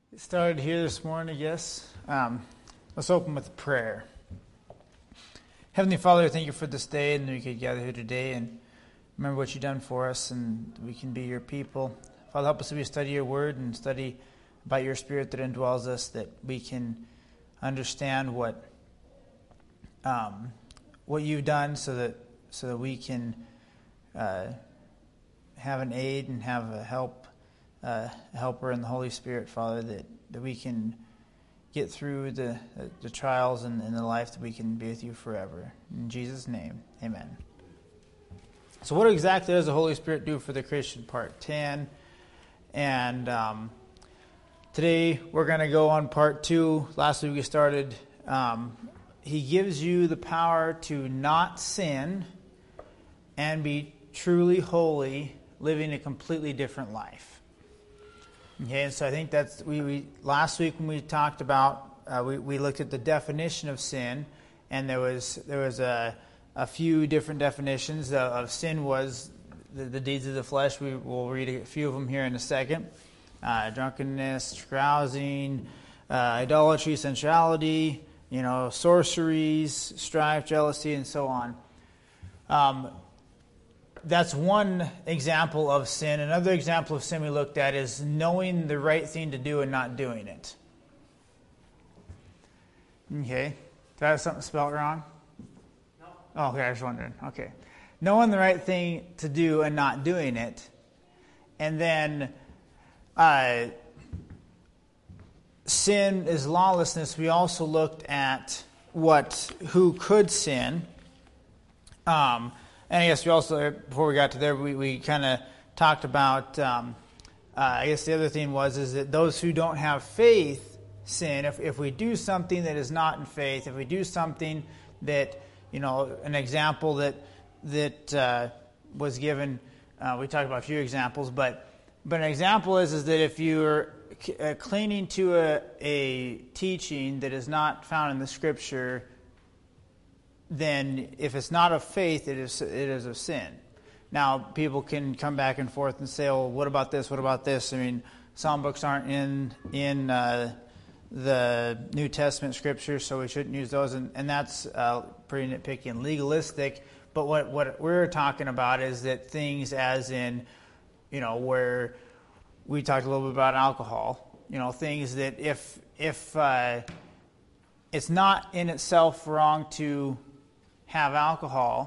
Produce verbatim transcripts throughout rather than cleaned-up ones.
It started here this morning, I guess. Um, let's open with prayer. Heavenly Father, thank you for this day, and we could gather here today and remember what you've done for us, and we can be your people. Father, help us as we study your word and study about your spirit that indwells us, that we can understand what um, what you've done, so that so that we can uh, have an aid and have a help. Uh, helper in the Holy Spirit, Father, that, that we can get through the, the, the trials and, and the life that we can be with you forever. In Jesus' name, amen. So what exactly does the Holy Spirit do for the Christian, part ten? And um, today we're going to go on part two. Last week we started, um, he gives you the power to not sin and be truly holy, living a completely different life. Okay, and so I think that's we, we last week when we talked about uh, we we looked at the definition of sin, and there was there was a a few different definitions of, of sin. Was the, the deeds of the flesh. We will read a few of them here in a second. Uh, drunkenness, carousing, uh, idolatry, sensuality, you know, sorceries, strife, jealousy, and so on. Um, That's one example of sin. Another example of sin we looked at is knowing the right thing to do and not doing it. Okay. Did I have something spelled wrong? No. Oh, okay, I was wondering. Okay. Knowing the right thing to do and not doing it. And then uh, sin is lawlessness. We also looked at what who could sin. Um And I guess we also, before we got to there, we, we kind of talked about, um, uh, I guess the other thing was, is that those who don't have faith sin. If, if we do something that is not in faith, if we do something that, you know, an example that that uh, was given, uh, we talked about a few examples, but but an example is, is that if you're uh, clinging to a, a teaching that is not found in the Scripture, then if it's not of faith, it is it is of sin. Now, people can come back and forth and say, "Oh, what about this? What about this?" I mean, some books aren't in in uh, the New Testament scriptures, so we shouldn't use those, and, and that's uh, pretty nitpicky and legalistic. But what what we're talking about is that things, as in, you know, where we talked a little bit about alcohol, you know, things that if if uh, it's not in itself wrong to have alcohol,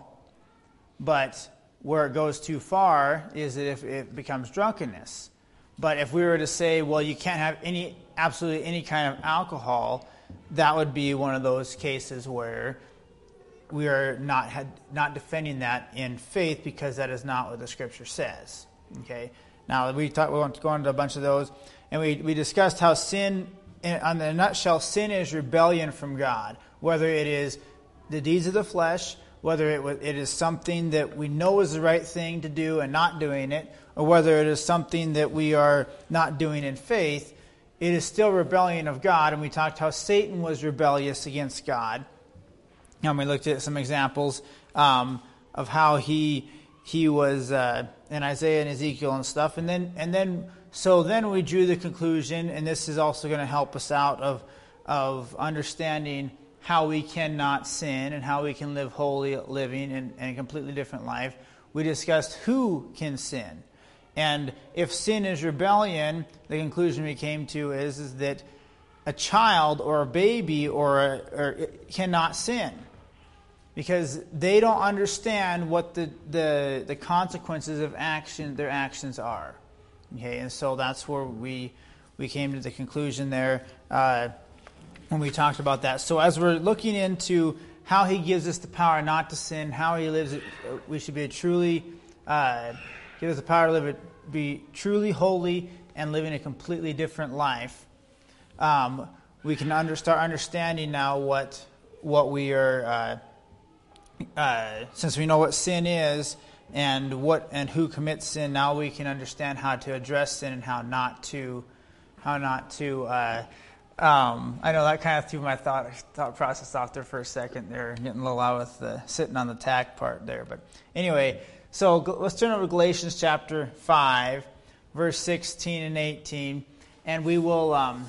but where it goes too far is that if it becomes drunkenness. But if we were to say, well, you can't have any, absolutely any kind of alcohol, that would be one of those cases where we are not had, not defending that in faith, because that is not what the Scripture says. Okay. Now we talked. We want to go into a bunch of those, and we we discussed how sin, in, in a nutshell, sin is rebellion from God, whether it is the deeds of the flesh, whether it, it is something that we know is the right thing to do and not doing it, or whether it is something that we are not doing in faith, it is still rebellion of God. And we talked how Satan was rebellious against God. And we looked at some examples um, of how he he was uh, in Isaiah and Ezekiel and stuff. And then and then so then we drew the conclusion, and this is also going to help us out of of understanding how we cannot sin and how we can live holy living in, in a completely different life. We discussed who can sin. And if sin is rebellion, the conclusion we came to is, is that a child or a baby or, a, or cannot sin, because they don't understand what the, the, the consequences of action, their actions are. Okay, and so that's where we we came to the conclusion there. Uh, when we talked about that. So as we're looking into how he gives us the power not to sin, how he lives it, we should be a truly, uh, give us the power to live it, be truly holy and living a completely different life. Um, we can under, start understanding now what what we are, uh, uh, since we know what sin is and what and who commits sin. Now we can understand how to address sin and how not to, how not to. Uh, Um, I know that kind of threw my thought thought process off there for a second. There, getting a little out with the sitting on the tack part there. But anyway, so let's turn over to Galatians chapter five, verse sixteen and eighteen. and we will um,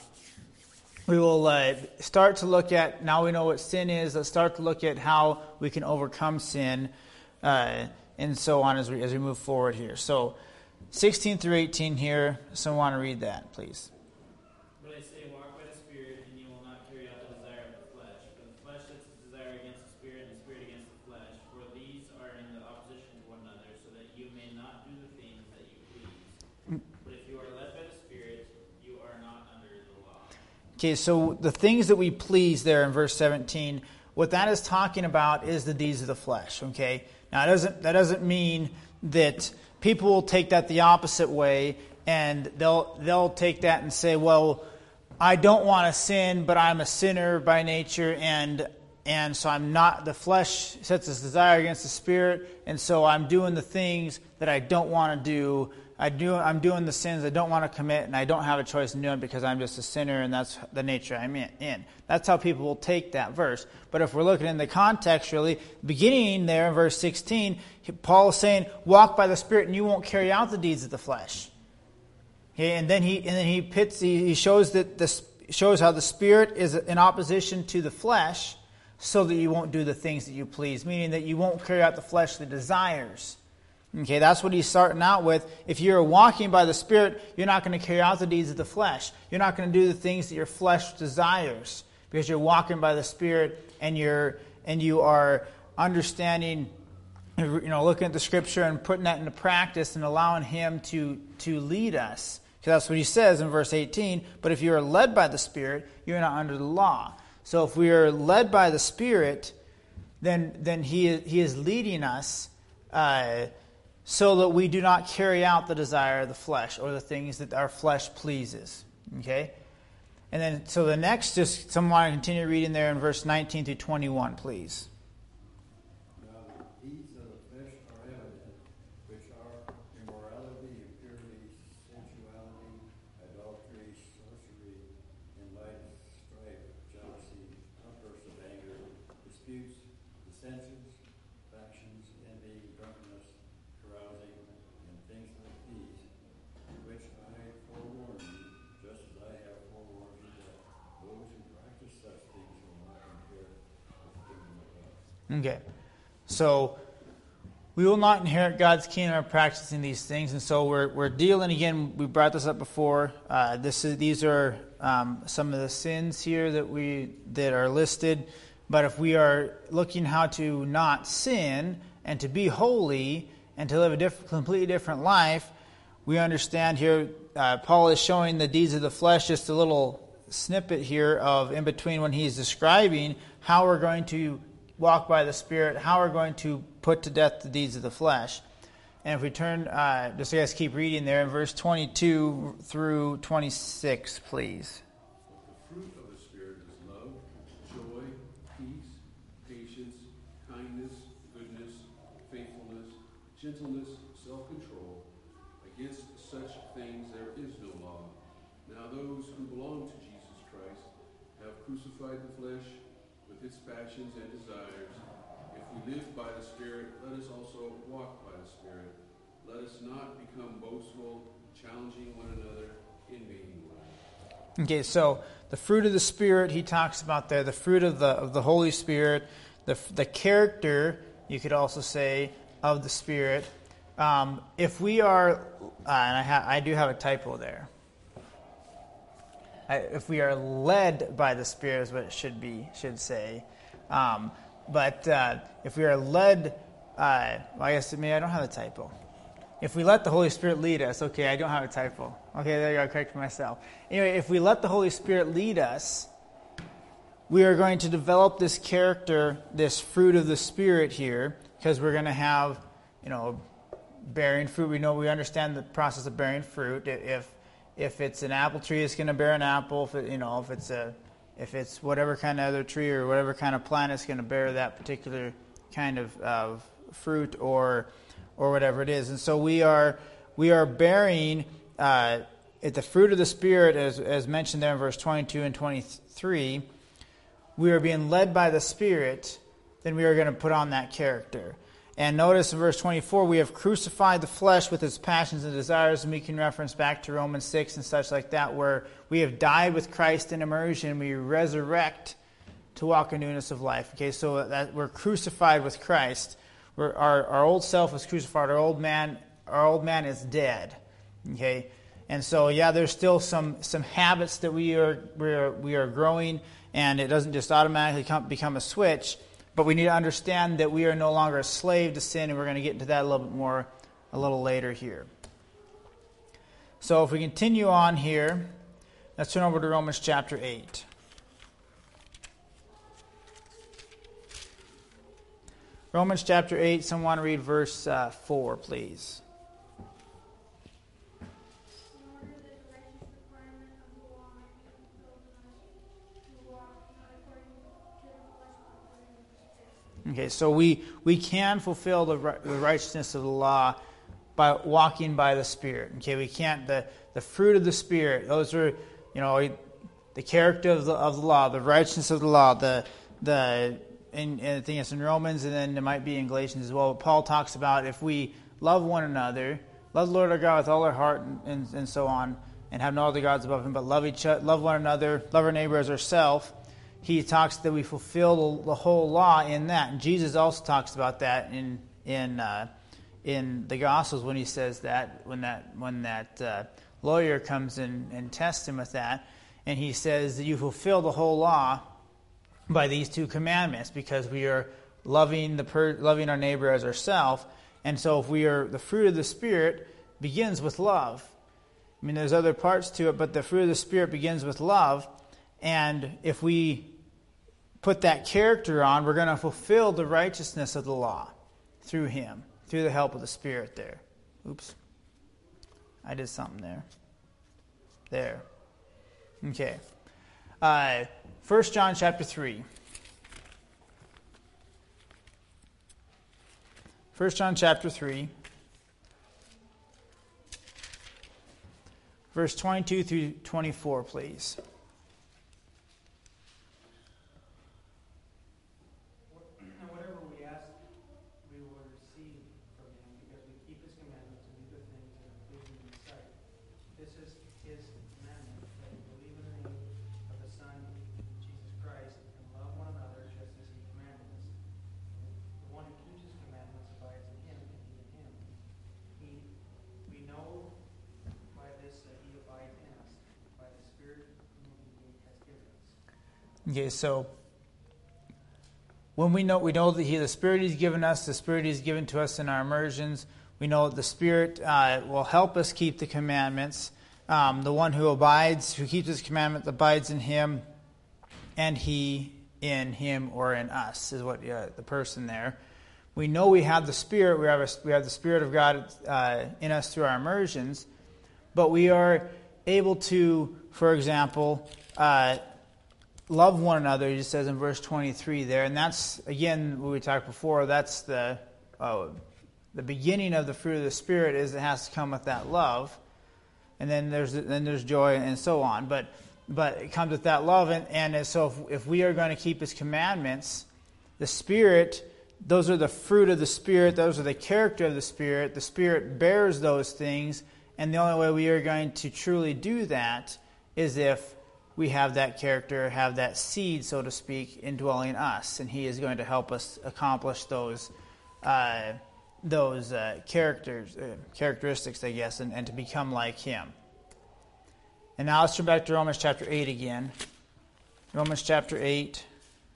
we will uh, start to look at, now we know what sin is, let's start to look at how we can overcome sin, uh, and so on as we as we move forward here. So sixteen through eighteen here, someone want to read that, please. But I say, walk by the Spirit, and you will not carry out the desire of the flesh. For the flesh sets its desire against the Spirit, and the Spirit against the flesh. For these are in the opposition to one another, so that you may not do the things that you please. But if you are led by the Spirit, you are not under the law. Okay, so the things that we please there in verse seventeen, what that is talking about is the deeds of the flesh, okay? Now, it doesn't, that doesn't mean that people will take that the opposite way, and they'll they'll take that and say, well, I don't want to sin, but I'm a sinner by nature, and and so I'm not, the flesh sets its desire against the Spirit, and so I'm doing the things that I don't want to do. I do, I'm doing the sins I don't want to commit, and I don't have a choice in doing it because I'm just a sinner, and that's the nature I'm in. That's how people will take that verse. But if we're looking in the context, really, beginning there in verse sixteen, Paul is saying, walk by the Spirit, and you won't carry out the deeds of the flesh. Okay, and then he and then he pits, he shows that this shows how the Spirit is in opposition to the flesh, so that you won't do the things that you please, meaning that you won't carry out the fleshly desires. Okay, that's what he's starting out with. If you're walking by the Spirit, you're not going to carry out the deeds of the flesh. You're not going to do the things that your flesh desires, because you're walking by the Spirit, and you're and you are understanding, you know, looking at the Scripture and putting that into practice and allowing Him to to lead us. Because that's what he says in verse eighteen. But if you are led by the Spirit, you're not under the law. So if we are led by the Spirit, then then He is, he is leading us. Uh, So that we do not carry out the desire of the flesh or the things that our flesh pleases. Okay? And then, so the next, just someone continue reading there in verse nineteen through twenty-one, please. Now the deeds of the flesh are evident, which are immorality, impurity, sensuality, adultery, sorcery, enlightened strife, jealousy, outbursts of anger, disputes, dissensions, factions, envy, drunkenness, carousing, and things like these, which I forewarn you, just as I have forewarned you, that those who practice such things will not inherit the kingdom of God. Okay. So, we will not inherit God's kingdom of practicing these things, and so we're we're dealing, again, we brought this up before, uh, this is these are um, some of the sins here that we that are listed, but if we are looking how to not sin and to be holy and to live a diff- completely different life, we understand here, uh, Paul is showing the deeds of the flesh, just a little snippet here of in between when he's describing how we're going to walk by the Spirit, how we're going to put to death the deeds of the flesh. And if we turn, uh, just so you guys keep reading there, in verse twenty-two through twenty-six, please. The fruit of the Spirit is love, joy, peace, patience, kindness, goodness, faithfulness, gentleness, self-control. Against such things there is no law. Now those who belong to Jesus Christ have crucified the flesh with its passions and desires. If we live by the Spirit, let us also walk by the Spirit. Let us not become boastful, challenging one another, envying one another. Okay, so the fruit of the Spirit he talks about there, the fruit of the of the Holy Spirit, the the character, you could also say, of the Spirit. Um, if we are, uh, and I, ha- I do have a typo there. I, if we are led by the Spirit is what it should be, should say. Um, but uh, if we are led, uh, well, I guess maybe I don't have a typo. If we let the Holy Spirit lead us, okay, I don't have a typo. Okay, there you go, I corrected myself. Anyway, if we let the Holy Spirit lead us, we are going to develop this character, this fruit of the Spirit here, because we're going to have, you know, bearing fruit. We know, we understand the process of bearing fruit. If if it's an apple tree, it's going to bear an apple. If it, you know, if it's a if it's whatever kind of other tree or whatever kind of plant, it's going to bear that particular kind of of fruit or or whatever it is. And so we are we are bearing uh, at the fruit of the Spirit, as as mentioned there in verse twenty-two and twenty-three. We are being led by the Spirit. Then we are going to put on that character. And notice in verse twenty-four, we have crucified the flesh with its passions and desires, and we can reference back to Romans six and such like that, where we have died with Christ in immersion, we resurrect to walk in newness of life. Okay, so that we're crucified with Christ. We're, our, our old self is crucified. Our old man, our old man is dead. Okay, and so yeah, there's still some some habits that we are we are we are growing, and it doesn't just automatically come, become a switch. But we need to understand that we are no longer a slave to sin, and we're going to get into that a little bit more a little later here. So if we continue on here, let's turn over to Romans chapter eight. Romans chapter eight, someone read verse uh, four, please. Okay, so we, we can fulfill the, the righteousness of the law by walking by the Spirit. Okay, we can't, the, the fruit of the Spirit, those are, you know, the character of the, of the law, the righteousness of the law, the, the and, and I think it's in Romans, and then it might be in Galatians as well. But Paul talks about if we love one another, love the Lord our God with all our heart and, and, and so on, and have no other gods above him, but love each other, love one another, love our neighbor as ourselves. He talks that we fulfill the, the whole law in that. And Jesus also talks about that in in uh, in the Gospels when he says that, when that when that uh, lawyer comes in and tests him with that. And he says that you fulfill the whole law by these two commandments, because we are loving the per, loving our neighbor as ourselves. And so if we are, the fruit of the Spirit begins with love. I mean, there's other parts to it, but the fruit of the Spirit begins with love. And if we put that character on, we're going to fulfill the righteousness of the law through him, through the help of the Spirit there. Oops. I did something there. There. Okay. Uh, First John chapter three. First John chapter three. Verse twenty-two through twenty-four, please. Okay, so when we know we know that He, the Spirit He's given us, the Spirit He's given to us in our immersions, we know that the Spirit uh, will help us keep the commandments. Um, the one who abides, who keeps His commandment, abides in Him, and He in Him or in us, is what uh, the person there. We know we have the Spirit. We have a, we have the Spirit of God uh, in us through our immersions, but we are able to, for example, uh, love one another. He just says in verse twenty-three there, and that's again what we talked before. That's the uh, the beginning of the fruit of the Spirit, is it has to come with that love, and then there's then there's joy and so on. But but it comes with that love, and and so if, if we are going to keep His commandments, the Spirit, those are the fruit of the Spirit. Those are the character of the Spirit. The Spirit bears those things, and the only way we are going to truly do that is if we have that character, have that seed, so to speak, indwelling us, and He is going to help us accomplish those uh, those uh, characters, uh, characteristics, I guess, and, and to become like Him. And now let's turn back to Romans chapter eight again. Romans chapter eight.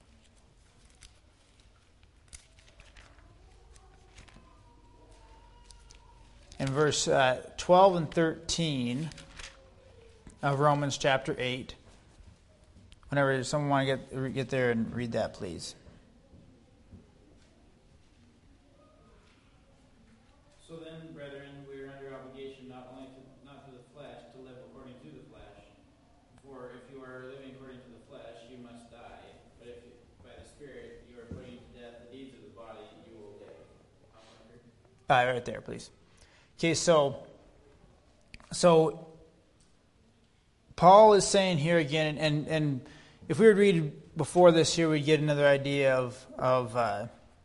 And verse uh, twelve and thirteen of Romans chapter eight. Whenever someone want to get get there and read that, please. So then, brethren, we are under obligation not only to, not to the flesh, to live according to the flesh. For if you are living according to the flesh, you must die. But if you, by the Spirit you are putting to death the deeds of the body, you will live. Uh, right there, please. Okay, so so Paul is saying here again, and and if we were to read before this here, we'd get another idea of of uh,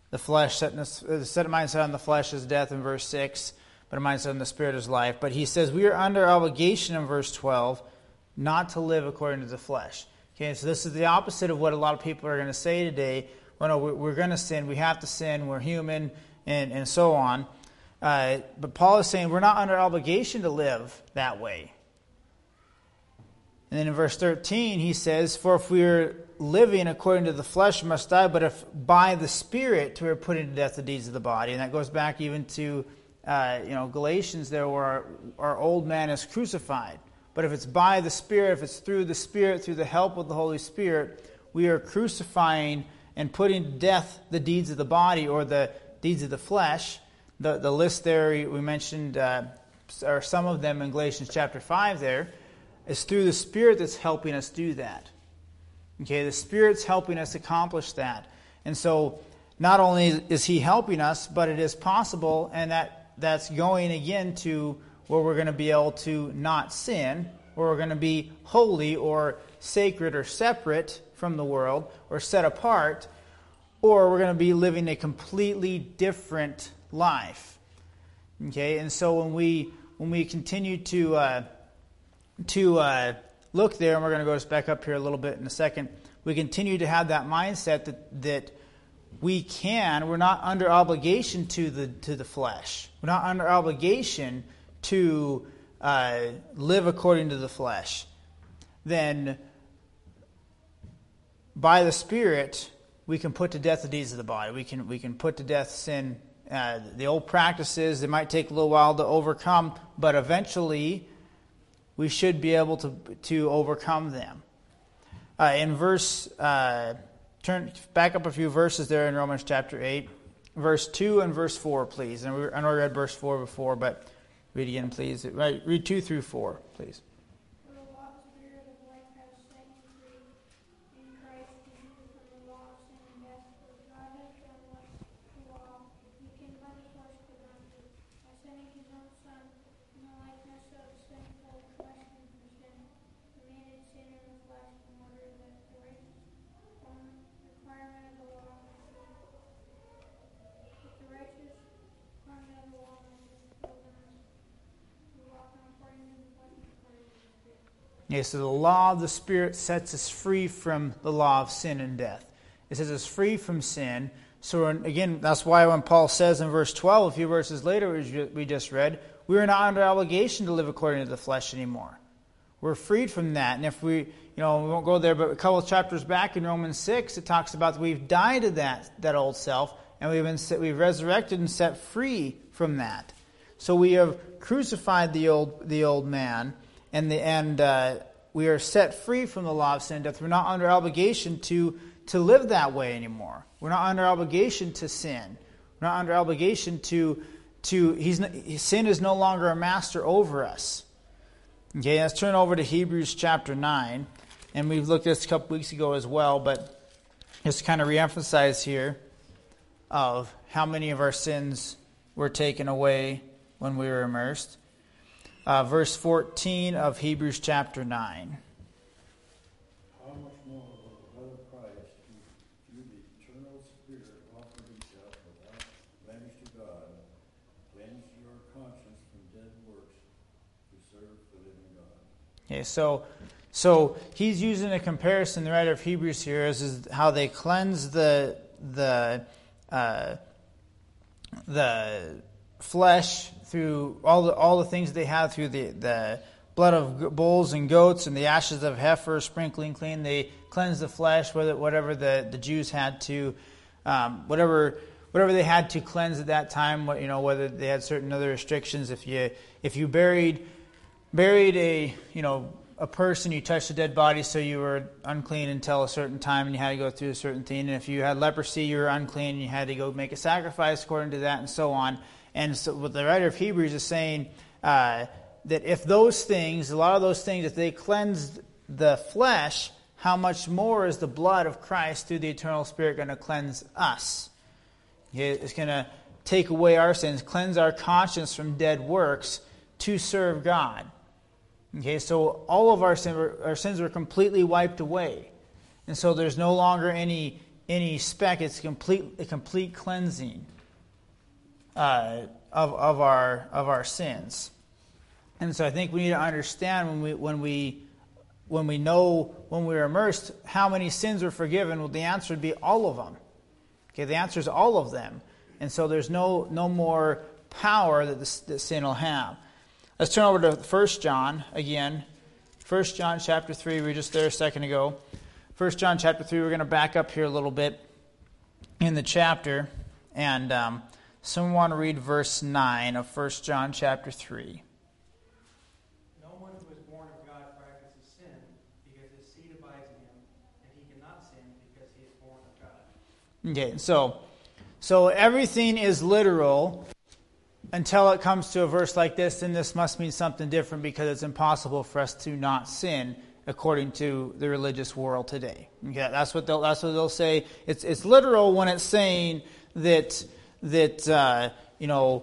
The flesh, setting us, the set of mindset on the flesh is death in verse six, but a mindset on the Spirit is life. But he says we are under obligation in verse twelve not to live according to the flesh. Okay, so this is the opposite of what a lot of people are going to say today. Well, no, we're going to sin. We have to sin. We're human, and, and so on. Uh, but Paul is saying we're not under obligation to live that way. And then in verse thirteen, he says, for if we are living according to the flesh, we must die. But if by the Spirit we are putting to death the deeds of the body. And that goes back even to uh, you know Galatians there, where our, our old man is crucified. But if it's by the Spirit, if it's through the Spirit, through the help of the Holy Spirit, we are crucifying and putting to death the deeds of the body or the deeds of the flesh. The, the list there we mentioned, uh, or some of them in Galatians chapter five there, is through the Spirit that's helping us do that. Okay, the Spirit's helping us accomplish that. And so not only is He helping us, but it is possible, and that, that's going again to where we're going to be able to not sin, where we're going to be holy or sacred or separate from the world or set apart, or we're going to be living a completely different life. Okay, and so when we when we continue to uh, to uh, look there, and we're going to go back up here a little bit in a second, we continue to have that mindset that that we can, we're not under obligation to the to the flesh. We're not under obligation to uh, live according to the flesh. Then by the Spirit, we can put to death the deeds of the body. We can we can put to death sin. Uh, the old practices, it might take a little while to overcome, but eventually we should be able to to overcome them. Uh, in verse, uh, turn back up a few verses there in Romans chapter eight, verse two and verse four, please. And we, I know we read verse four before, but read again, please. Right, read two through four, please. Yeah, so the law of the Spirit sets us free from the law of sin and death. It says it's free from sin. So again, that's why when Paul says in verse twelve, a few verses later, which we just read, we are not under obligation to live according to the flesh anymore. We're freed from that. And if we, you know, we won't go there, but a couple of chapters back in Romans six, it talks about that we've died to that, that old self, and we've been set, we've resurrected and set free from that. So we have crucified the old the old man, and the and uh, we are set free from the law of sin and death. We're not under obligation to to live that way anymore. We're not under obligation to sin. We're not under obligation to to he's sin is no longer a master over us. Okay, let's turn over to Hebrews chapter nine, and we've looked at this a couple weeks ago as well, but just kind of reemphasize here of how many of our sins were taken away when we were immersed. Uh, verse fourteen of Hebrews chapter nine. How much more will the blood of Christ, who through the eternal Spirit offered himself without blemish to God, cleanse your conscience from dead works to serve the living God? Okay, so so he's using a comparison, the writer of Hebrews here, is, is how they cleanse the the uh, the flesh through all the all the things they have through the, the blood of bulls and goats and the ashes of heifer, sprinkling clean. They cleanse the flesh, whether whatever the, the Jews had to, um, whatever whatever they had to cleanse at that time. You know, whether they had certain other restrictions. If you if you buried buried a you know a person, you touched a dead body, so you were unclean until a certain time, and you had to go through a certain thing. And if you had leprosy, you were unclean, and you had to go make a sacrifice according to that, and so on. And so what the writer of Hebrews is saying, uh, that if those things, a lot of those things, if they cleansed the flesh, how much more is the blood of Christ through the eternal Spirit going to cleanse us? It's going to take away our sins, cleanse our conscience from dead works to serve God. Okay, so all of our, sin, our sins were completely wiped away. And so there's no longer any any speck. It's complete a complete cleansing uh, of of our of our sins. And so I think we need to understand when we when we when we know when we're immersed how many sins are forgiven. Well, the answer would be all of them. Okay, the answer is all of them. And so there's no no more power that the, that sin will have. Let's turn over to First John again. First John chapter three. We were just there a second ago. First John chapter three. We're going to back up here a little bit in the chapter, and um, someone want to read verse nine of First John chapter three. No one who is born of God practices sin, because his seed abides in him, and he cannot sin because he is born of God. Okay, so so everything is literal until it comes to a verse like this, and this must mean something different because it's impossible for us to not sin according to the religious world today. Okay, that's what they'll that's what they'll say. It's it's literal when it's saying that that uh, you know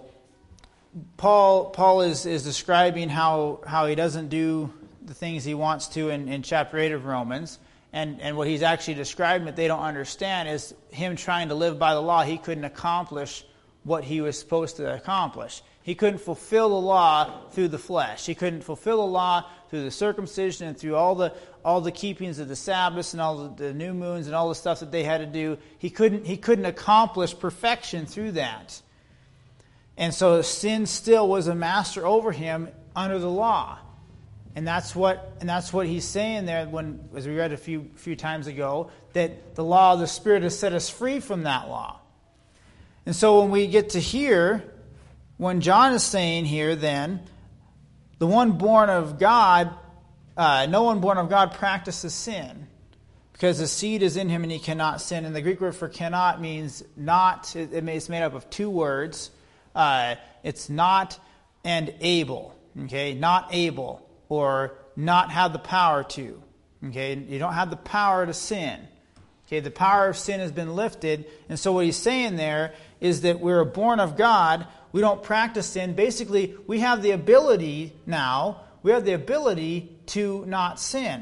Paul Paul is, is describing how how he doesn't do the things he wants to in, in chapter eight of Romans. And and what he's actually describing that they don't understand is him trying to live by the law. He couldn't accomplish what he was supposed to accomplish. He couldn't fulfill the law through the flesh. He couldn't fulfill the law through the circumcision and through all the all the keepings of the Sabbaths and all the, the new moons and all the stuff that they had to do. He couldn't he couldn't accomplish perfection through that. And so sin still was a master over him under the law. And that's what and that's what he's saying there when, as we read a few few times ago, that the law of the Spirit has set us free from that law. And so when we get to here, when John is saying here then, the one born of God, uh, no one born of God practices sin, because the seed is in him and he cannot sin. And the Greek word for cannot means not. It, it's made up of two words. Uh, it's not and able. Okay, not able. Or not have the power to. Okay, you don't have the power to sin. Okay, the power of sin has been lifted. And so what he's saying there is that we're born of God. We don't practice sin. Basically, we have the ability now, we have the ability to not sin.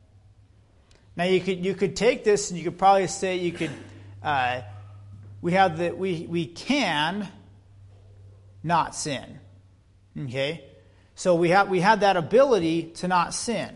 Now you could you could take this and you could probably say you could uh, we have the we we can not sin. Okay? So we have we have that ability to not sin.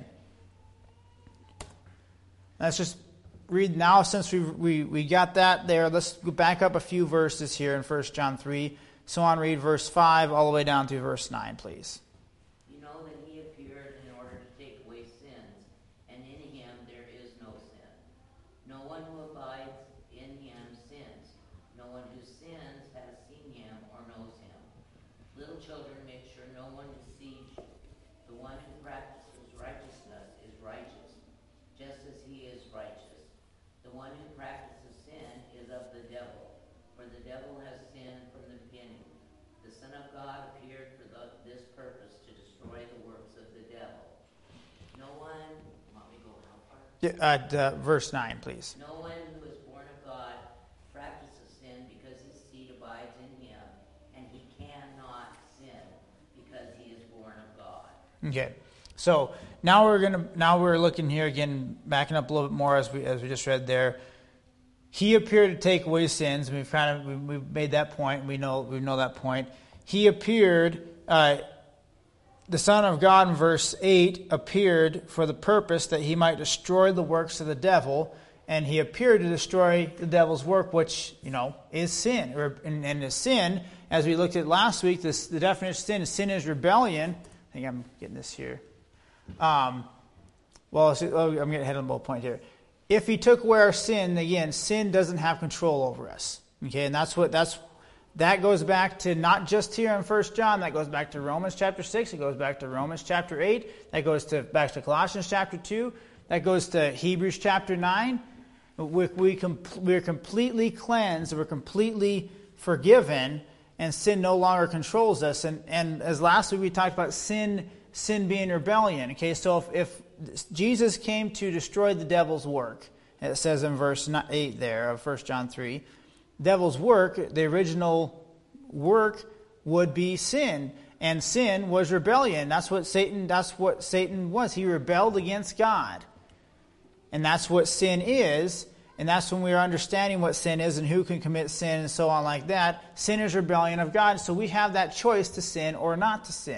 Let's just read now, since we we we got that there. Let's go back up a few verses here in First John three. So on, read verse five all the way down to verse nine, please. You know that he appeared in order to take away sins, and in him there is no sin. No one who abides in him sins. No one who sins has seen him or knows him. Little children, make sure no one deceives you. The one who practices righteousness is righteous, just as he is righteous. The one who practices sin is of the devil, for the devil has sinned from the beginning. The Son of God appeared for the, this purpose, to destroy the works of the devil. No one, want me to go how far? Yeah, at uh, verse nine, please. No one who is born of God practices sin, because his seed abides in him, and he cannot sin because he is born of God. Okay. So now we're gonna now we're looking here again, backing up a little bit more as we as we just read there. He appeared to take away sins. We've kind of we, we've made that point. We know we know that point. He appeared. Uh, the Son of God in verse eight appeared for the purpose that he might destroy the works of the devil, and he appeared to destroy the devil's work, which you know is sin. Or, and, and the sin, as we looked at last week, this, the definition of sin is sin is rebellion. I think I'm getting this here. Um, well, I'm going to head on the bullet point here. If he took away our sin, again, sin doesn't have control over us. Okay, and that's what that's that goes back to not just here in First John. That goes back to Romans chapter six. It goes back to Romans chapter eight. That goes to back to Colossians chapter two. That goes to Hebrews chapter nine. We we com- we're completely cleansed. We're completely forgiven, and sin no longer controls us. And and as last week we talked about sin. Sin being rebellion. Okay, so if, if Jesus came to destroy the devil's work, it says in verse eight there of First John three, devil's work, the original work would be sin, and sin was rebellion. That's what Satan. That's what Satan was. He rebelled against God, and that's what sin is. And that's when we are understanding what sin is and who can commit sin and so on like that. Sin is rebellion of God, so we have that choice to sin or not to sin.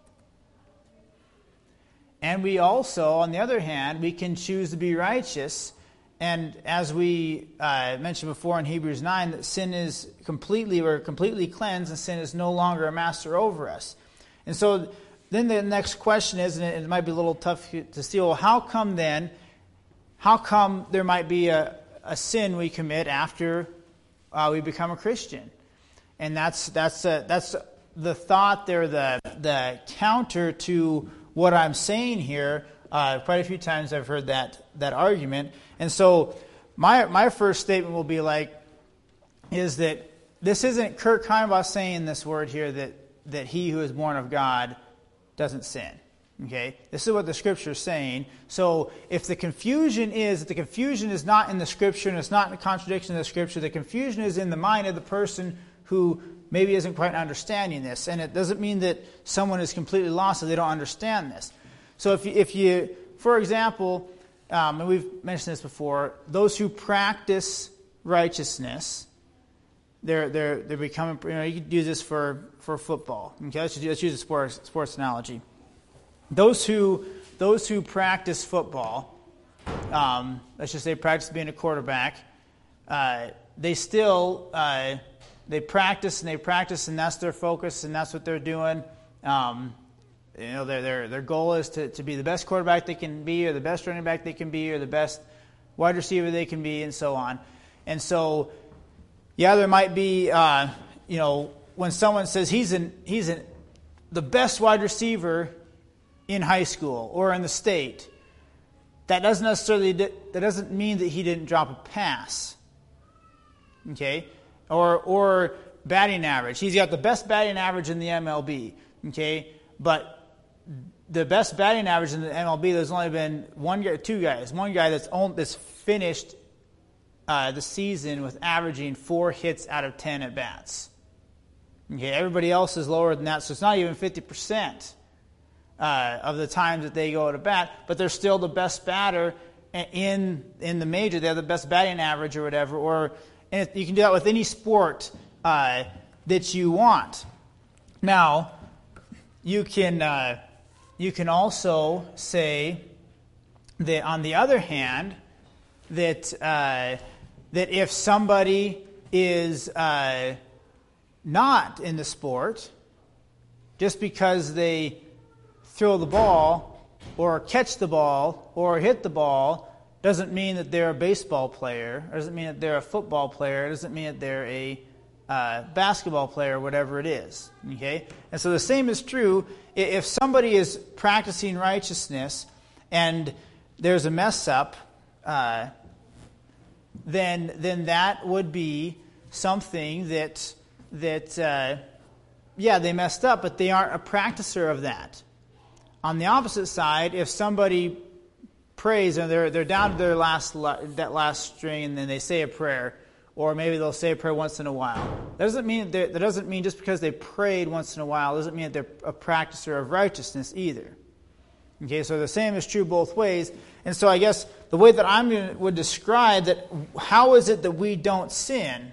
And we also, on the other hand, we can choose to be righteous. And as we uh, mentioned before in Hebrews nine, that sin is completely, we're completely cleansed and sin is no longer a master over us. And so then the next question is, and it might be a little tough to see, well, how come then, how come there might be a, a sin we commit after uh, we become a Christian? And that's that's uh, that's the thought there, the the counter to what I'm saying here. Uh, quite a few times I've heard that that argument. And so my my first statement will be like, is that this isn't Kurt Heimbach saying this word here that, that he who is born of God doesn't sin. Okay? This is what the Scripture is saying. So if the confusion is that the confusion is not in the Scripture and it's not in the contradiction of the Scripture, the confusion is in the mind of the person who maybe isn't quite understanding this. And it doesn't mean that someone is completely lost if they don't understand this. So if you, if you for example, um, and we've mentioned this before, those who practice righteousness, they're they're they're becoming. You know, you could use this for, for football. Okay, let's, let's use a sports sports analogy. Those who those who practice football, um, let's just say practice being a quarterback, uh, they still uh, they practice and they practice and that's their focus and that's what they're doing. Um, you know, their their their goal is to, to be the best quarterback they can be, or the best running back they can be, or the best wide receiver they can be, and so on. And so, yeah, there might be, uh, you know, when someone says he's an he's an the best wide receiver in high school or in the state, that doesn't necessarily that doesn't mean that he didn't drop a pass. Okay, or or batting average. He's got the best batting average in the M L B. Okay, but the best batting average in the M L B, there's only been one guy, two guys. One guy that's only, that's finished uh, the season with averaging four hits out of ten at bats. Okay, everybody else is lower than that, so it's not even fifty percent. Uh, of the times that they go to bat, but they're still the best batter in in the major. They have the best batting average or whatever. Or and you can do that with any sport uh, that you want. Now, you can uh, you can also say that on the other hand, that uh, that if somebody is uh, not in the sport, just because they throw the ball or catch the ball or hit the ball doesn't mean that they're a baseball player. It doesn't mean that they're a football player. It doesn't mean that they're a uh, basketball player, whatever it is. Okay? And so the same is true if somebody is practicing righteousness and there's a mess up, uh, then then that would be something that that uh, yeah, they messed up, but they aren't a practicer of that. On the opposite side, if somebody prays and they're they're down to their last that last string and then they say a prayer, or maybe they'll say a prayer once in a while, that doesn't mean that doesn't mean just because they prayed once in a while doesn't mean that they're a practicer of righteousness either. Okay, so the same is true both ways. And so I guess the way that I would describe that, how is it that we don't sin?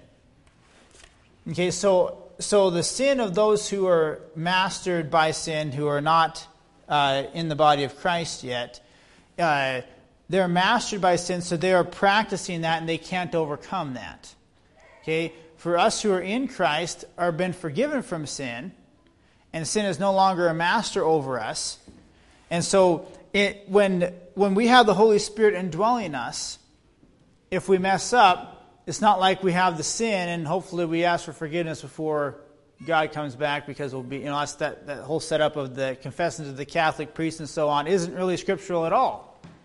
Okay, so so the sin of those who are mastered by sin, who are not Uh, in the body of Christ yet, uh, they're mastered by sin, so they are practicing that and they can't overcome that. Okay, for us who are in Christ are been forgiven from sin, and sin is no longer a master over us. And so, it, when when we have the Holy Spirit indwelling us, if we mess up, it's not like we have the sin and hopefully we ask for forgiveness before God comes back, because we'll be, you know, that's that, that whole setup of the confessions of the Catholic priests and so on isn't really scriptural at all.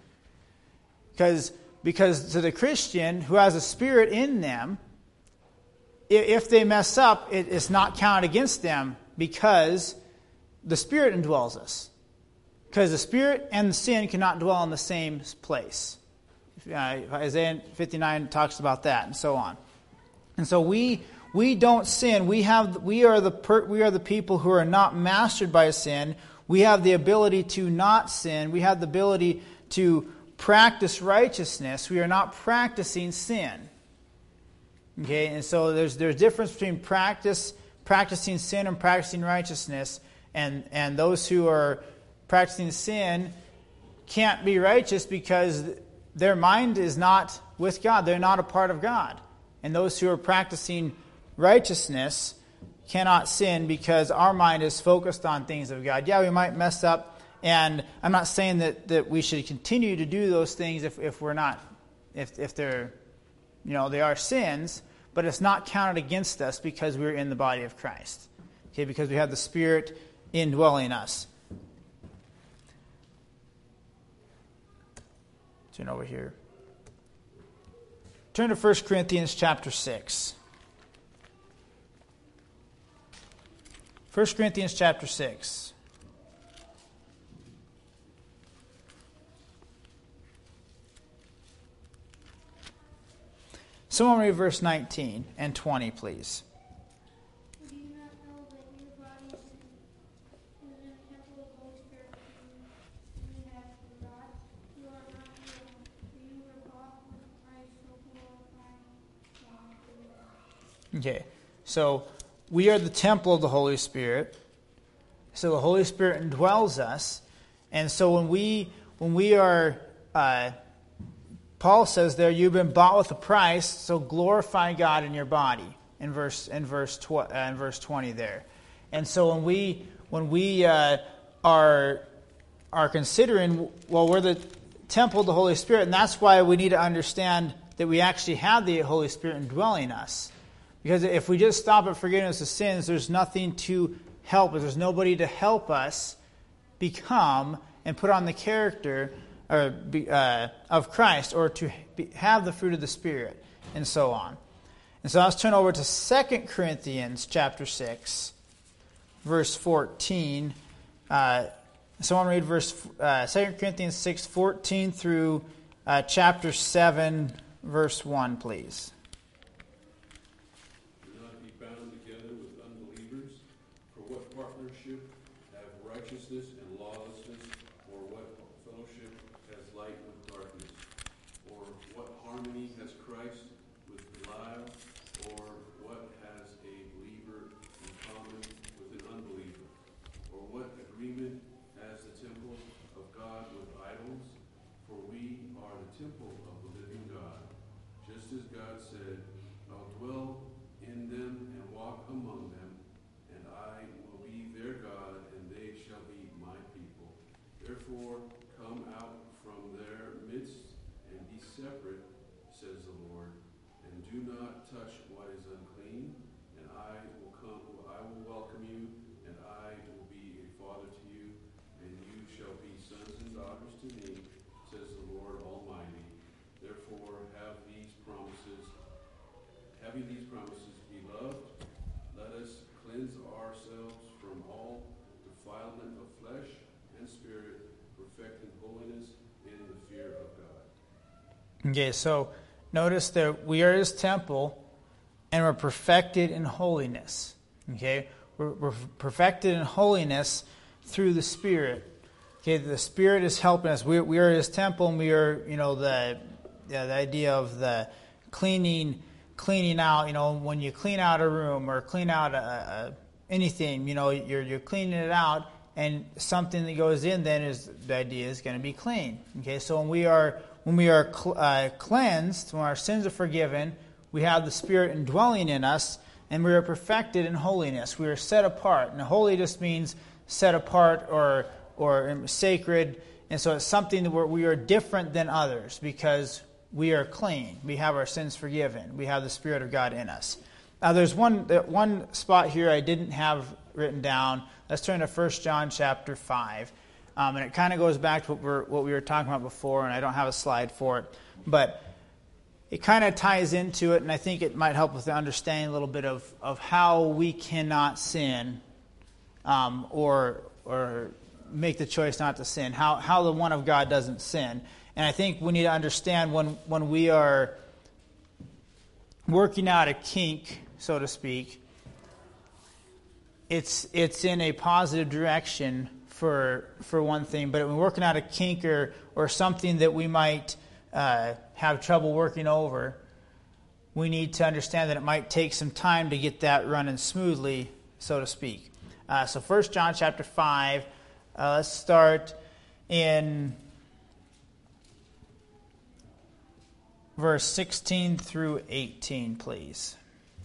Because because to the Christian who has a spirit in them, if they mess up, it, it's not counted against them because the Spirit indwells us. Because the Spirit and the sin cannot dwell in the same place. Uh, Isaiah fifty-nine talks about that and so on. And so we We don't sin. We have. We are the. Per, we are the people who are not mastered by sin. We have the ability to not sin. We have the ability to practice righteousness, we are not practicing sin. Okay, and so there's there's a difference between practice practicing sin and practicing righteousness, and and those who are practicing sin can't be righteous because their mind is not with God. They're not a part of God. And those who are practicing righteousness cannot sin because our mind is focused on things of God. Yeah, we might mess up, and I'm not saying that, that we should continue to do those things if, if we're not, if if they're, you know, they are sins, but it's not counted against us because we're in the body of Christ. Okay, because we have the Spirit indwelling us. Turn over here. Turn to First Corinthians chapter six. First Corinthians chapter six. Someone read verse nineteen and twenty, please. Do you not know that your body is a temple of the Holy Spirit whom you have from God? You are not your own, for you were bought with a price, so glorify God through it. Okay, so we are the temple of the Holy Spirit. So the Holy Spirit indwells us, and so when we when we are, uh, Paul says there, you've been bought with a price. So glorify God in your body. In verse in verse tw- uh, in verse twenty there, and so when we when we uh, are are considering, well, we're the temple of the Holy Spirit, and that's why we need to understand that we actually have the Holy Spirit indwelling us. Because if we just stop at forgiveness of sins, there's nothing to help us. There's nobody to help us become and put on the character or be, uh, of Christ, or to be, have the fruit of the Spirit, and so on. And so let's turn over to Second Corinthians chapter six, verse fourteen. Uh, someone read verse uh, Second Corinthians six, fourteen through uh, chapter seven, verse one, please. Partnership have righteousness and lawlessness, or what fellowship has light with darkness, or what harmony has Christ with Belial, or what has a believer in common with an unbeliever, or what agreement has the temple of God with idols? For we are the temple of the living God. Just as God said, I'll dwell in them and walk among them, and I will be their God, and they shall be my people. Therefore, come out from their midst and be separate, says the Lord, and do not touch what is unclean, and I will come, I will welcome you, and I will be a father to you, and you shall be sons and daughters to me, says the Lord Almighty. Therefore, have these promises, having these promises, beloved, let us cleanse ourselves from all defilement of flesh and spirit, perfecting holiness in the fear of God. Okay, so notice that we are His temple, and we're perfected in holiness. Okay, we're, we're perfected in holiness through the Spirit. Okay, the Spirit is helping us. We, we are His temple, and we are, you know, the yeah, the idea of the cleaning. Cleaning out, you know, when you clean out a room or clean out a, a, anything, you know, you're you're cleaning it out, and something that goes in then is the idea is going to be clean. Okay, so when we are when we are cl- uh, cleansed, when our sins are forgiven, we have the Spirit indwelling in us, and we are perfected in holiness. We are set apart, and holy just means set apart or or sacred, and so it's something that we're, we are different than others because we are clean. We have our sins forgiven. We have the Spirit of God in us. Now, there's one one spot here I didn't have written down. Let's turn to First John chapter five. Um, and it kind of goes back to what, we're, what we were talking about before, and I don't have a slide for it. But it kind of ties into it, and I think it might help with the understanding a little bit of, of how we cannot sin um, or or make the choice not to sin, how, how the one of God doesn't sin. And I think we need to understand when, when we are working out a kink, so to speak, it's it's in a positive direction for for one thing, but when we're working out a kink or, or something that we might uh, have trouble working over, we need to understand that it might take some time to get that running smoothly, so to speak. Uh, so First John chapter five, uh, let's start in verse sixteen through eighteen, please.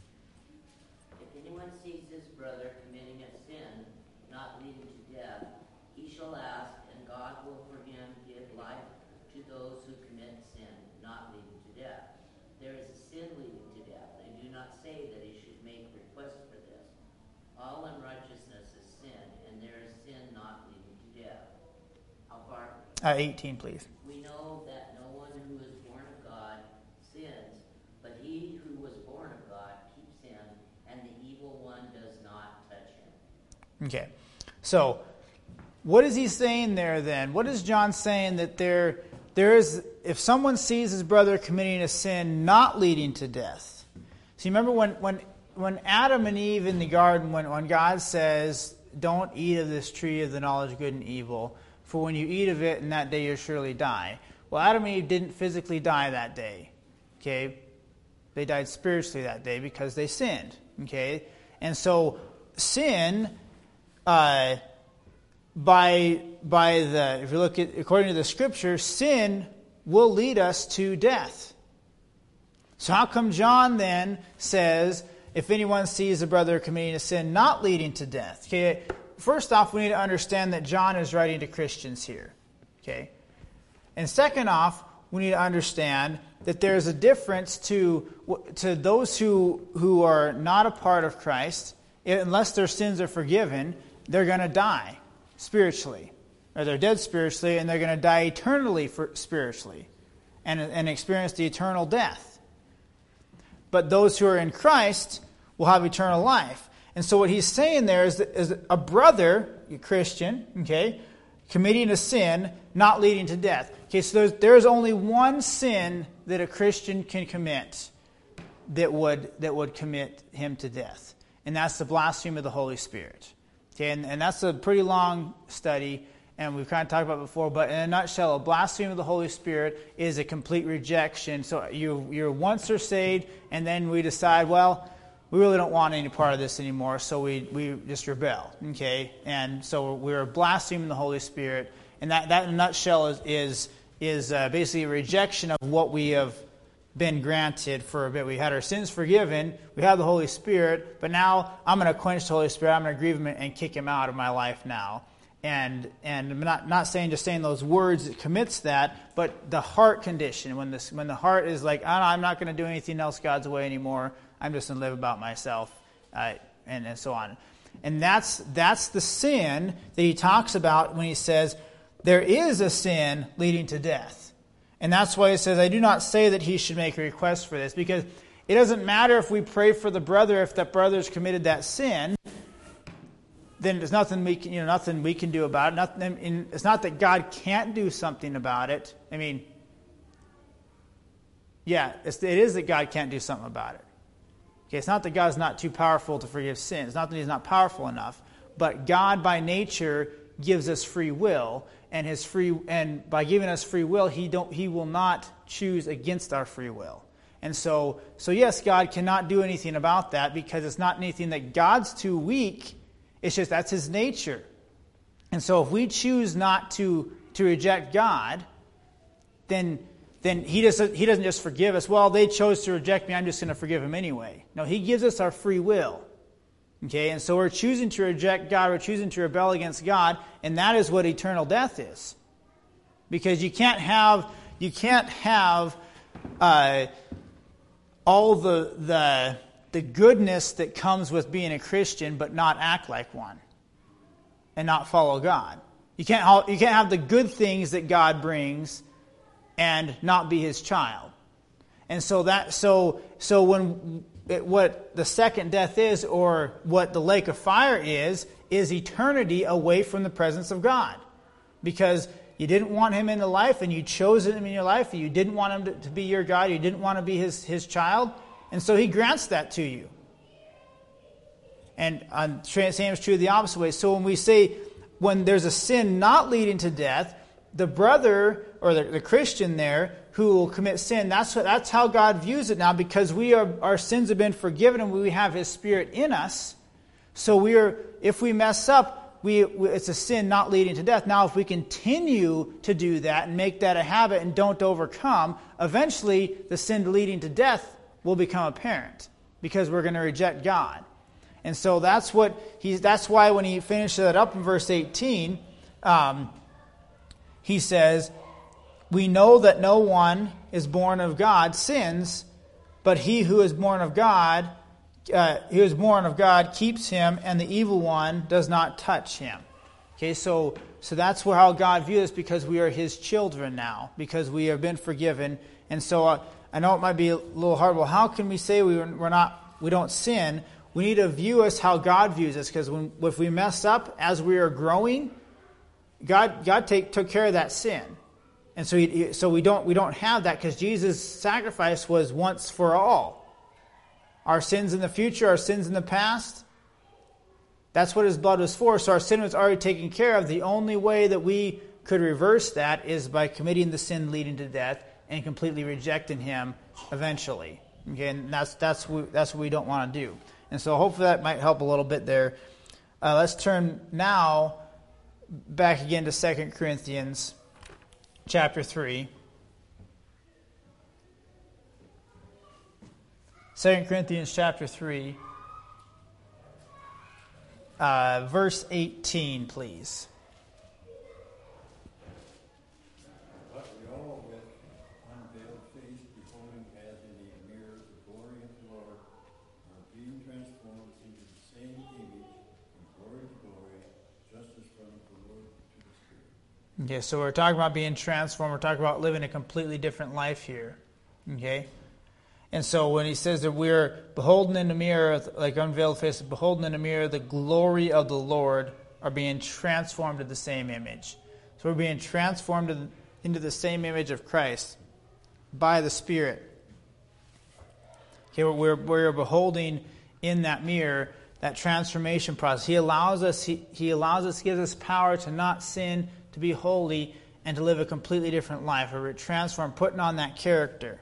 If anyone sees his brother committing a sin not leading to death, he shall ask, and God will for him give life to those who commit sin not leading to death. There is a sin leading to death. I do not say that he should make request for this. All unrighteousness is sin, and there is sin not leading to death. How far? Uh, eighteen, please. We know that no one who is born of God sins, but he who was born of God keeps him, and the evil one does not touch him. Okay, so what is he saying there then? What is John saying that there, there is, if someone sees his brother committing a sin not leading to death? See, remember when, when, when Adam and Eve in the garden, when, when God says, don't eat of this tree of the knowledge of good and evil, for when you eat of it, in that day you'll surely die. Well, Adam and Eve didn't physically die that day. Okay? They died spiritually that day because they sinned. Okay? And so sin, uh, by by the if you look at according to the scripture, sin will lead us to death. So how come John then says, if anyone sees a brother committing a sin not leading to death? Okay, first off, we need to understand that John is writing to Christians here. Okay? And second off, we need to understand that there's a difference to to those who, who are not a part of Christ. Unless their sins are forgiven, they're going to die spiritually. Or they're dead spiritually, and they're going to die eternally for, spiritually and, and experience the eternal death. But those who are in Christ will have eternal life. And so what he's saying there is that, is a brother, a Christian, okay, committing a sin not leading to death. Okay, so there's, there's only one sin that a Christian can commit that would that would commit him to death. And that's the blasphemy of the Holy Spirit. Okay, and, and that's a pretty long study, and we've kind of talked about it before, but in a nutshell, a blasphemy of the Holy Spirit is a complete rejection. So you, you're once are saved, and then we decide, well, we really don't want any part of this anymore, so we, we just rebel. Okay, and so we're blaspheming the Holy Spirit, and that, that in a nutshell is is, is uh, basically a rejection of what we have been granted for a bit. We had our sins forgiven, we have the Holy Spirit, but now I'm going to quench the Holy Spirit, I'm going to grieve him and kick him out of my life now. And and I'm not, not saying just saying those words that commits that, but the heart condition, when this when the heart is like, oh, I'm not going to do anything else God's way anymore, I'm just going to live about myself, uh, and, and so on. And that's that's the sin that he talks about when he says there is a sin leading to death. And that's why he says, I do not say that he should make a request for this, because it doesn't matter if we pray for the brother, if that brother's committed that sin, then there's nothing we can, you know, nothing we can do about it. Nothing, it's not that God can't do something about it. I mean, yeah, it's, it is that God can't do something about it. Okay, it's not that God's not too powerful to forgive sin. It's not that he's not powerful enough. But God, by nature, gives us free will, and his free and by giving us free will, he don't he will not choose against our free will. And so, so yes, God cannot do anything about that, because it's not anything that God's too weak. It's just that's his nature. And so if we choose not to to reject God, then then he doesn't he doesn't just forgive us. Well, they chose to reject me, I'm just going to forgive them anyway. No, he gives us our free will. Okay, and so we're choosing to reject God, we're choosing to rebel against God, and that is what eternal death is. Because you can't have you can't have uh, all the the the goodness that comes with being a Christian, but not act like one, and not follow God. You can't ha- you can't have the good things that God brings, and not be His child. And so that so so when. It, what the second death is, or what the lake of fire is, is eternity away from the presence of God. Because you didn't want him into life, and you chose him in your life, and you didn't want him to, to be your God, you didn't want to be his, his child, and so he grants that to you. And um, same is true the opposite way. So when we say, when there's a sin not leading to death, the brother or the, the Christian there who will commit sin, that's what, that's how God views it now, because we are our sins have been forgiven and we have His Spirit in us. So we are, if we mess up, we, we it's a sin not leading to death. Now, if we continue to do that and make that a habit and don't overcome, eventually the sin leading to death will become apparent because we're going to reject God. And so that's what he's. That's why when he finishes that up in verse eighteen, um, he says, "We know that no one is born of God sins, but he who is born of God, uh, he who is born of God keeps him, and the evil one does not touch him." Okay, so so that's where how God views us, because we are His children now, because we have been forgiven. And so uh, I know it might be a little hard. Well, how can we say we we're not we don't sin? We need to view us how God views us, because when if we mess up as we are growing, God God take, took care of that sin, and so he, so we don't we don't have that, because Jesus' sacrifice was once for all. Our sins in the future, our sins in the past, that's what His blood was for. So our sin was already taken care of. The only way that we could reverse that is by committing the sin leading to death and completely rejecting Him eventually. Okay, and that's that's that's what we don't want to do. And so hopefully that might help a little bit there. Uh, let's turn now back again to Second Corinthians chapter three. Second Corinthians chapter three, uh, verse eighteen, please. But we all with unveiled face, beholding as in a mirror the glory of the Lord, are being transformed into the same image from glory to glory, just as from the Lord to the Spirit. Okay, so we're talking about being transformed. We're talking about living a completely different life here. Okay? And so when he says that we're beholden in the mirror, like unveiled faces, beholden in the mirror, the glory of the Lord, are being transformed to the same image. So we're being transformed into the same image of Christ by the Spirit. Okay, we're, we're beholding in that mirror that transformation process. He allows us, he, he allows us, gives us power to not sin, to be holy, and to live a completely different life. We're transformed, putting on that character.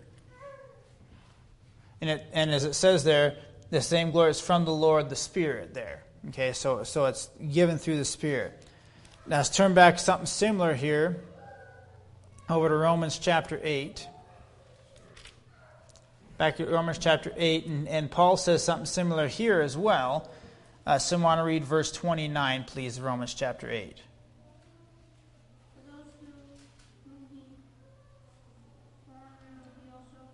And, it, and as it says there, the same glory is from the Lord, the Spirit there. Okay, so, so it's given through the Spirit. Now let's turn back to something similar here, over to Romans chapter eight. Back to Romans chapter eight, and, and Paul says something similar here as well. Uh, someone want to read verse twenty-nine, please, Romans chapter eight. For those who whom He foreknew, He also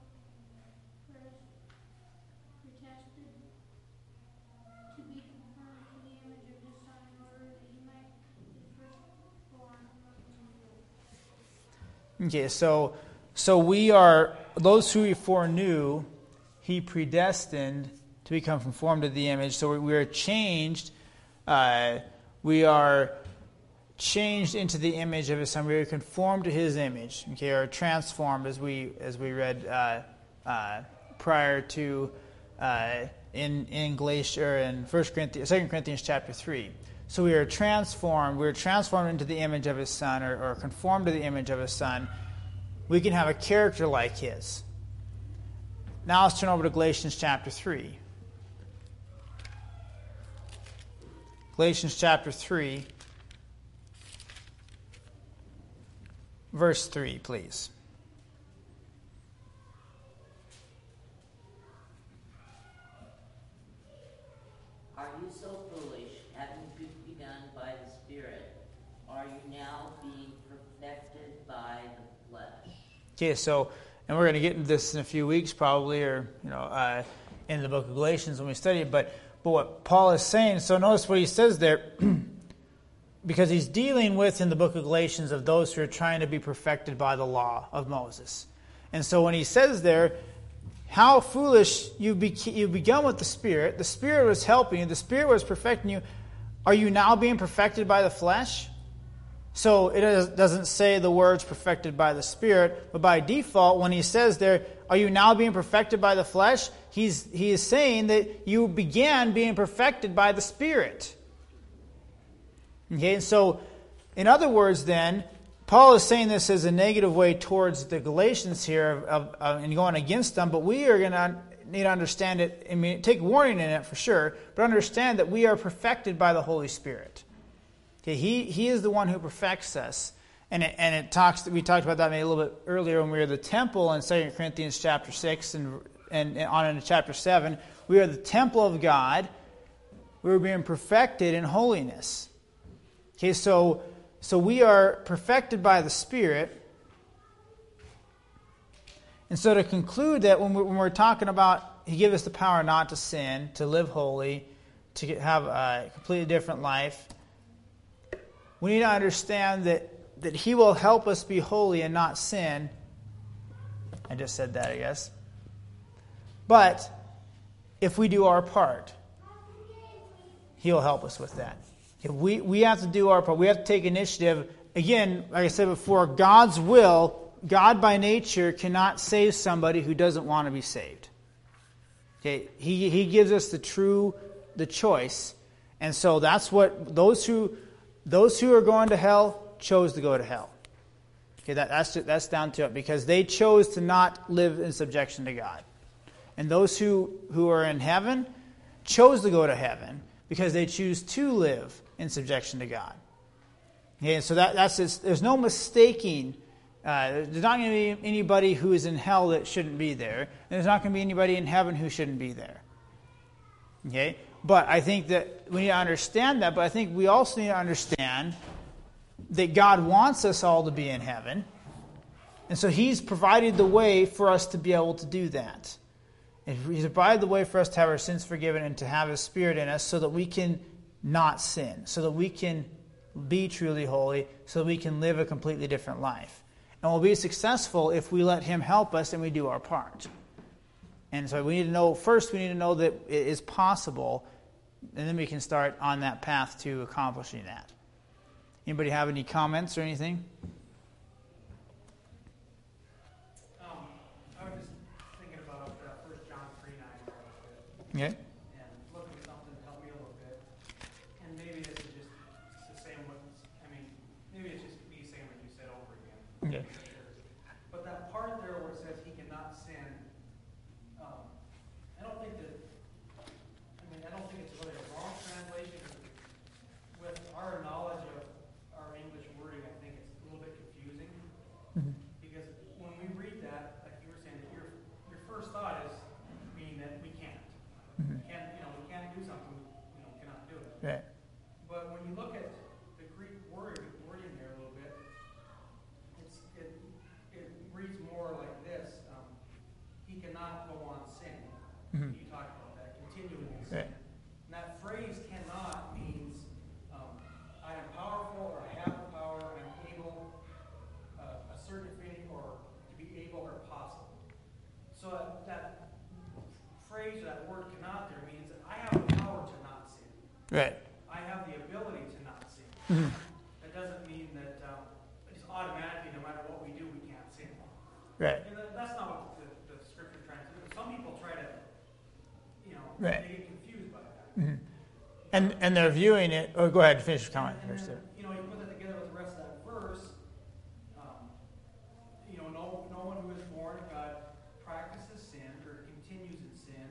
predestined to be conformed to the image of His Son, in order that He might be the firstborn among many. Okay, so so we are, those who He foreknew, He predestined to become conformed to the image. So we are changed, uh, we are changed into the image of His Son. We are conformed to His image, okay, or transformed, as we as we read uh, uh, prior to uh, in in Galatia, or in First Corinthians, Second Corinthians chapter three. So we are transformed. We are transformed into the image of His Son, or, or conformed to the image of His Son. We can have a character like His. Now let's turn over to Galatians chapter three. Galatians chapter three, verse three, please. Are you so foolish, having begun by the Spirit? Are you now being perfected by the flesh? Okay, so, and we're going to get into this in a few weeks probably, or, you know, uh, in the book of Galatians when we study it, but, but what Paul is saying, so notice what he says there, because he's dealing with in the book of Galatians of those who are trying to be perfected by the law of Moses. And so when he says there, how foolish you be, you begun with the Spirit, the Spirit was helping you, the Spirit was perfecting you, are you now being perfected by the flesh? So it is, doesn't say the words perfected by the Spirit, but by default, when he says there, are you now being perfected by the flesh? He's, he is saying that you began being perfected by the Spirit. Okay, so in other words then, Paul is saying this as a negative way towards the Galatians here of, of, of, and going against them, but we are going to need to understand it. I mean, take warning in it for sure, but understand that we are perfected by the Holy Spirit. Okay, he, he is the one who perfects us. And it, and it talks. We talked about that maybe a little bit earlier when we were the temple in Second Corinthians chapter six and, and, and on into chapter seven. We are the temple of God. We are being perfected in holiness. Okay, so so we are perfected by the Spirit. And so to conclude that when we're, when we're talking about He gives us the power not to sin, to live holy, to get, have a completely different life, we need to understand that that He will help us be holy and not sin. I just said that, I guess. But if we do our part, He'll help us with that. If we, we have to do our part. We have to take initiative. Again, like I said before, God's will, God by nature cannot save somebody who doesn't want to be saved. Okay, He He gives us the true, the choice. And so that's what, those who those who are going to hell chose to go to hell. Okay, that, that's that's down to it, because they chose to not live in subjection to God. And those who, who are in heaven chose to go to heaven because they choose to live in subjection to God. Okay, and so that, that's just, there's no mistaking. Uh, there's not going to be anybody who is in hell that shouldn't be there. And there's not going to be anybody in heaven who shouldn't be there. Okay, but I think that we need to understand that. But I think we also need to understand that God wants us all to be in heaven. And so He's provided the way for us to be able to do that. And He's provided the way for us to have our sins forgiven and to have His Spirit in us so that we can not sin, so that we can be truly holy, so that we can live a completely different life. And we'll be successful if we let Him help us and we do our part. And so we need to know, first we need to know that it is possible, and then we can start on that path to accomplishing that. Anybody have any comments or anything? Um, I was just thinking about uh, First John three nine a little bit, Okay. and looking at something to help me a little bit. And maybe this is just the same what I mean. Maybe it's just me saying what you said over again. Okay. But that part there where it says He cannot sin, um, I don't think that. I mean, I don't think it's really a wrong translation. With our knowledge of our English wording, I think it's a little bit confusing. Mm-hmm. Because when we read that, like you were saying, your your first thought is meaning that we can't. Mm-hmm. We can't, you know, we can't do something, you know, cannot do it. Right. But when you look at the Greek word wording there a little bit, it's it it reads more like this: um, He cannot go on sinning. Mm-hmm. You talked about that, continuing in sin. Right. And that phrase "cannot" means um, I am powerful, or I have the power, I'm able, uh, a certain thing, or to be able or possible. So that, that phrase, or that word "cannot" there means that I have the power to not sin. Right. I have the ability to not sin. Mm-hmm. That doesn't mean that um, it's automatically, no matter what we do, we can't sin. Right. And that, that's not what the, the scripture is trying to do. Some people try to, you know, Right. they get confused by that. Mm-hmm. And and they're viewing it. Oh, go ahead. Finish your comment And first. then, you know, you put that together with the rest of that verse. Um, you know, no, no one who is born of God practices sin or continues in sin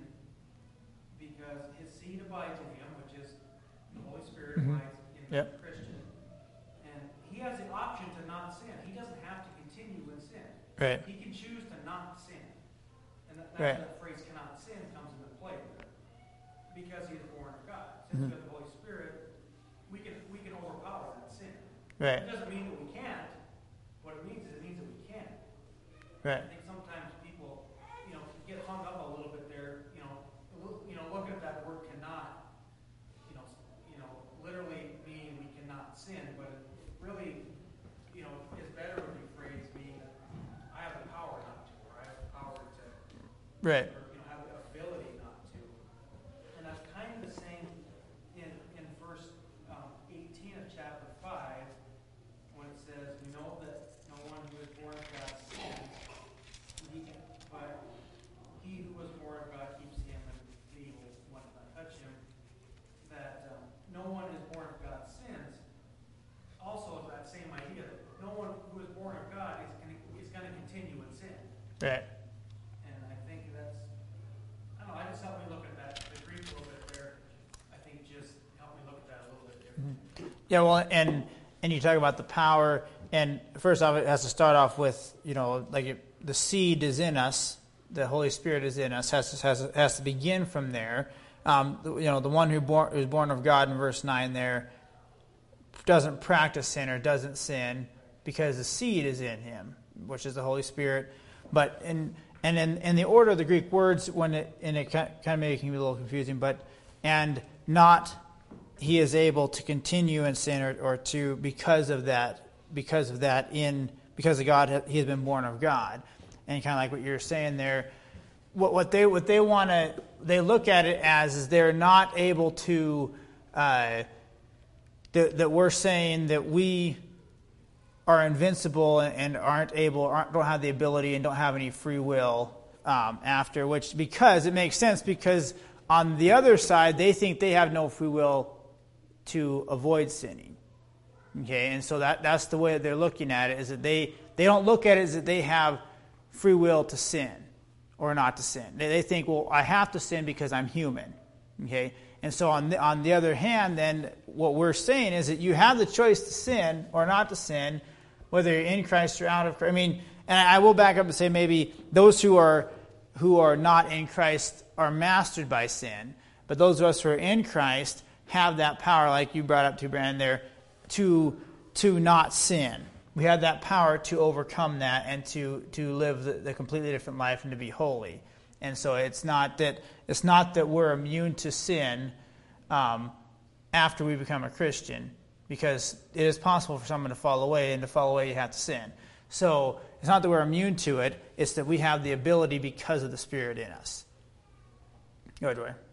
because his seed abides in him, which is the Holy Spirit Mhm. abides in Yep. the Christian. And he has the option to not sin. He doesn't have to continue in sin. Right. He can choose to not sin. And that, that's Right. where that phrase "cannot sin" comes into play there. Because he is born of God. Since Mhm. we have the Holy Spirit, we can we can overpower that sin. Right. It doesn't mean that we can't. What it means is it means that we can. Right. I think sometimes people, you know, get hung up a little bit there, you know, look, you know, look at that word "cannot," you know, you know, literally meaning we cannot sin, but it really, you know, is better when you phrase meaning that I have the power not to, or I have the power to, Right. or, you know, have the ability not to. And that's kind of the same in in verse um, eighteen of chapter five, when it says, "We know that no one who is born of God sins, he can, but he who was born of God keeps him, and the evil one does not touch him." That um, no one is born of God sins, Right. And I think that's, I don't know, I just helped me look at that, the Greek a little bit there. I think just helped me look at that a little bit differently. Yeah, well, and and you talk about the power, and first off, it has to start off with, you know, like it, the seed is in us, the Holy Spirit is in us, has to, has to, has to begin from there. Um, you know, the one who born, who's born of God in verse nine there doesn't practice sin or doesn't sin because the seed is in him, which is the Holy Spirit. But in and in, in the order of the Greek words, when it and it kind of making me a little confusing, but and not he is able to continue in sin or, or to because of that because of that in because of God he has been born of God, and kind of like what you're saying there. What, what they what they want to they look at it as is they're not able to uh, that, that we're saying that we are invincible and aren't able aren't, don't have the ability and don't have any free will um, after which because it makes sense because on the other side they think they have no free will to avoid sinning. Okay, and so that that's the way that they're looking at it is that they they don't look at it as that they have free will to sin or not to sin. They think, well, I have to sin because I'm human. Okay? And so on the, on the other hand, then, what we're saying is that you have the choice to sin or not to sin, whether you're in Christ or out of Christ. I mean, and I will back up and say maybe those who are who are not in Christ are mastered by sin, but those of us who are in Christ have that power, like you brought up to Brandon there, to to not sin. We have that power to overcome that and to, to live the, the completely different life and to be holy. And so it's not that it's not that we're immune to sin um, after we become a Christian, because it is possible for someone to fall away, and to fall away you have to sin. So it's not that we're immune to it; it's that we have the ability because of the Spirit in us. Go ahead, Dwayne.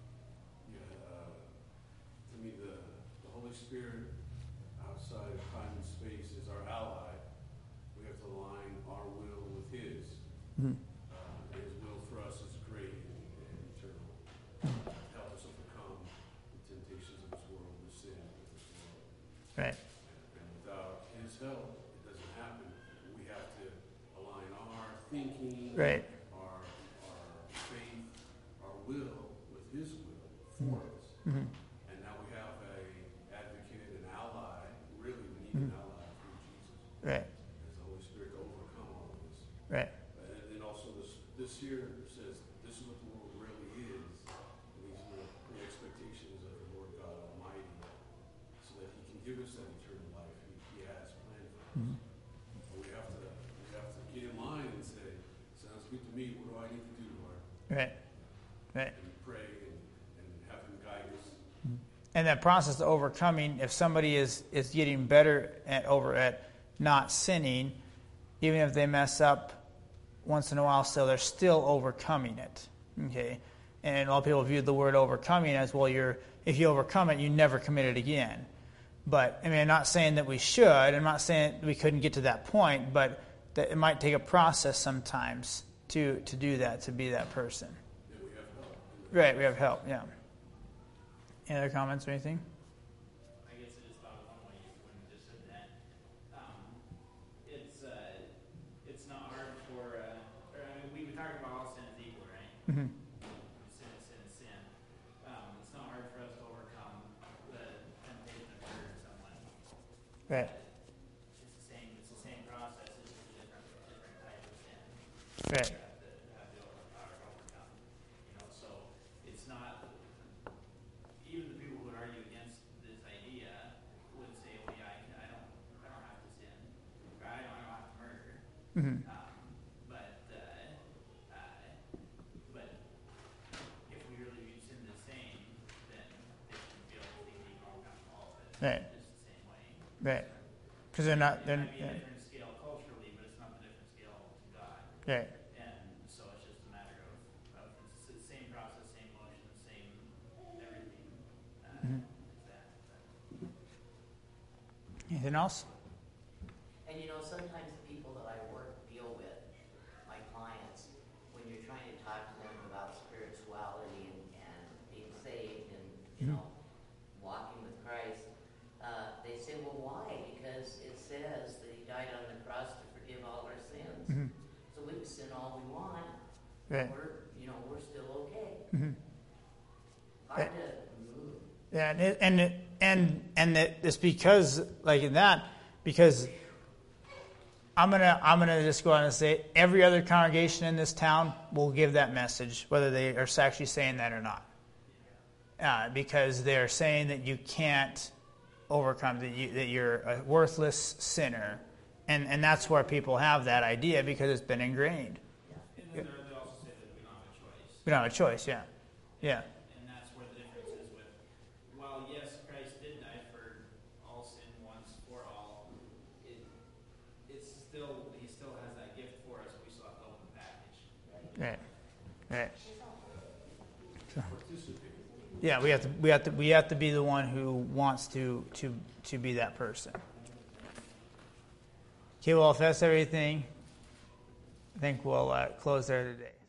Mm-hmm. Uh, his will for us is great and, and eternal. Uh, help us overcome the temptations of this world, the sin of this world. Right. And, and without his help, it doesn't happen. We have to align our thinking, right. our, our faith, our will with his will for us. Mm-hmm. And now we have a advocate, an ally. Really, we need mm-hmm. an ally through Jesus. Right. As the Holy Spirit to overcome all of this. Right. This here says this is what the world really is. These are the expectations of the Lord God Almighty, so that He can give us that eternal life He, he has planned for us. Mm-hmm. But we have to we have to get in line and say, "Sounds good to me. What do I need to do, Lord?" Right. Right. And pray and, and have Him guide us. Mm-hmm. And that process of overcoming, if somebody is is getting better at over at not sinning, even if they mess up once in a while, so they're still overcoming it. Okay, and a lot of people view the word overcoming as, well, you're if you overcome it, you never commit it again. But I mean, I'm not saying that we should. I'm not saying we couldn't get to that point, but that it might take a process sometimes to to do that, to be that person. Yeah, we have help. Right, we have help. Yeah. Any other comments or anything? I guess I just thought of one way when you just said that. Um, it's uh, it's not hard for. Uh, or, I mean, we were talking about all sin is equal, right? Mm-hmm. Sin is sin is sin. Um, it's not hard for us to overcome the temptation of hurting someone. Right. It's the same. It's the same process. It's just a different different type of sin. Right. You have to have the power to overcome. You know, so it's not. Even the people who would argue against this idea would say, "Well, yeah, I, I don't, I don't have to sin. Or I don't, I don't have to murder." Mm-hmm. Um, but, uh, uh, but if we really view sin the same, then they should be able to think they can overcome all of it. Right. Just the same way. Right. Because they're not. It They're, might be yeah. a different scale culturally, but it's not the different scale to God. Right. And so it's just a matter of, of it's the same process, same motion, same everything. Uh, Mhm. is that, but Anything else? And you know, sometimes the people that I work deal with, my clients, when you're trying to talk to them about spirituality and, and being saved and, you Mhm. know, walking with Christ, uh, they say, well, why? Because it says that He died on the cross to forgive all our sins. Mm-hmm. So we've can sin all we want. Right. We're, you know, we're still okay. Mm-hmm. Hard to move. Yeah, and it, and it, and and it, it's because like in that because I'm gonna I'm gonna just go out and say every other congregation in this town will give that message, whether they are actually saying that or not, uh, because they're saying that you can't overcome that you that you're a worthless sinner, and and that's where people have that idea because it's been ingrained. And then there, they also say that we don't have a choice. We don't have a choice. Yeah, yeah. And that's where the difference is with, while yes, Christ did die for all sin once for all, it, it's still, he still has that gift for us, we still have to open the package. Right, right. Participate. Yeah, we have to we have to we have to be the one who wants to to to be that person. Okay, well, if that's everything, I think we'll uh, close there today.